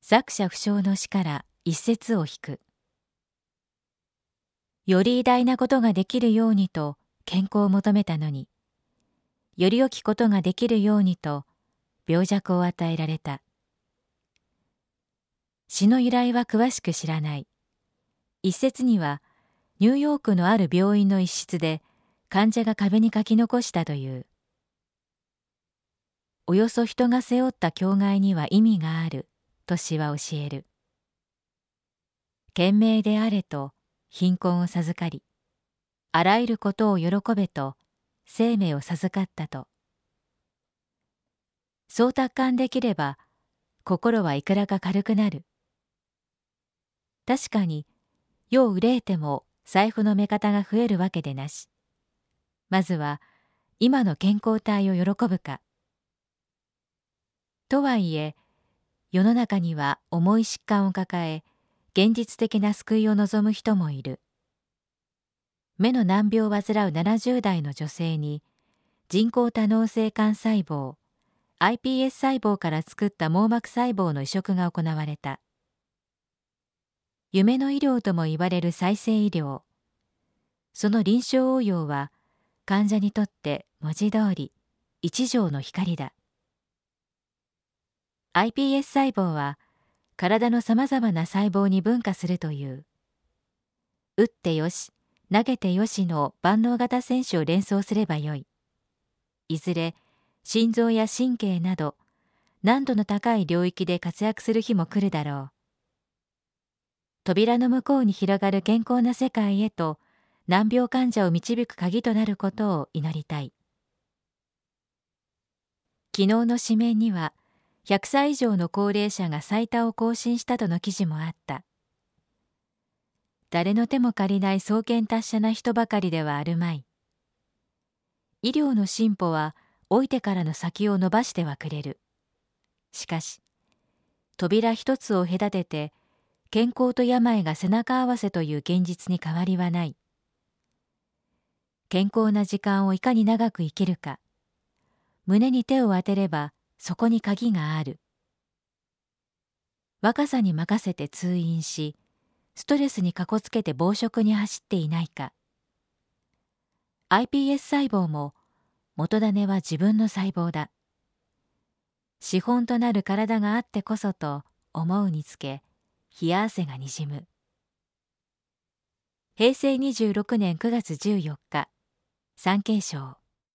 作者不詳の詩から一節を引く。より偉大なことができるようにと健康を求めたのに、より良きことができるようにと病弱を与えられた。詩の由来は詳しく知らない。一節にはニューヨークのある病院の一室で患者が壁に書き残したという。およそ人が背負った境涯には意味があると詩は教える。賢明であれと貧困を授かり、あらゆることを喜べと生命を授かったと。そう達観できれば心はいくらか軽くなる。確かに世を憂えても財布の目方が増えるわけでなし。まずは今の健康体を喜ぶか。とはいえ世の中には重い疾患を抱え現実的な救いを望む人もいる。目の難病を患う70代の女性に人工多脳性幹細胞 iPS 細胞から作った網膜細胞の移植が行われた。夢の医療とも言われる再生医療。その臨床応用は患者にとって文字通り一条の光だ。iPS 細胞は体のさまざまな細胞に分化するという。打ってよし投げてよしの万能型選手を連想すればよい。いずれ心臓や神経など難度の高い領域で活躍する日も来るだろう。扉の向こうに広がる健康な世界へと難病患者を導く鍵となることを祈りたい。昨日の紙面には100歳以上の高齢者が最多を更新したとの記事もあった。誰の手も借りない壮健達者な人ばかりではあるまい。医療の進歩は老いてからの先を伸ばしてはくれる。しかし扉一つを隔てて健康と病が背中合わせという現実に変わりはない。健康な時間をいかに長く生きるか。胸に手を当てればそこに鍵がある。若さに任せて通院し、ストレスにかこつけて暴食に走っていないか。iPS 細胞も元種は自分の細胞だ。資本となる体があってこそと思うにつけ、冷や汗がにじむ。平成26年9月14日、産経省。